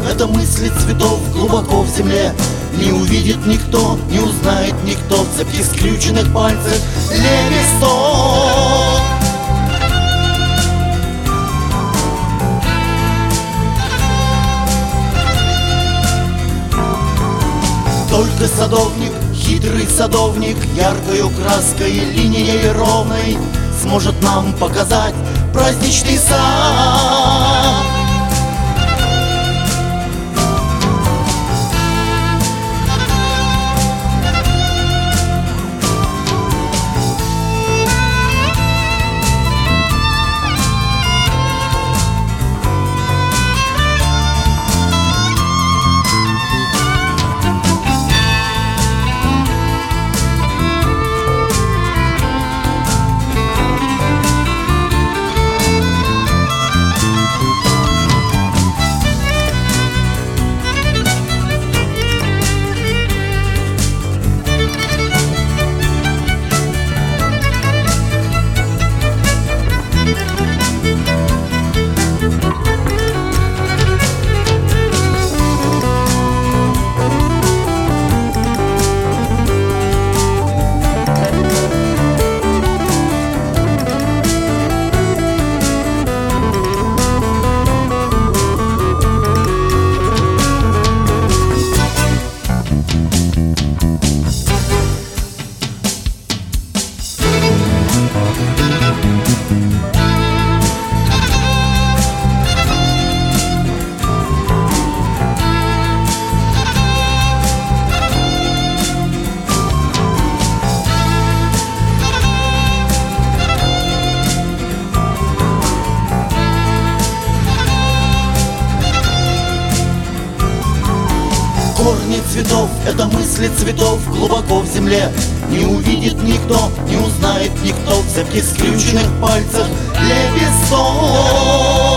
это мысли цветов глубоко в земле. Не увидит никто, не узнает никто в цепких скрюченных пальцах лепесток. Только садовник, хитрый садовник, яркою краской, линией ровной сможет нам показать праздничный сад. Корни цветов — это мысли цветов глубоко в земле. Не увидит никто, не узнает никто в цепких скрюченных пальцах лепесток.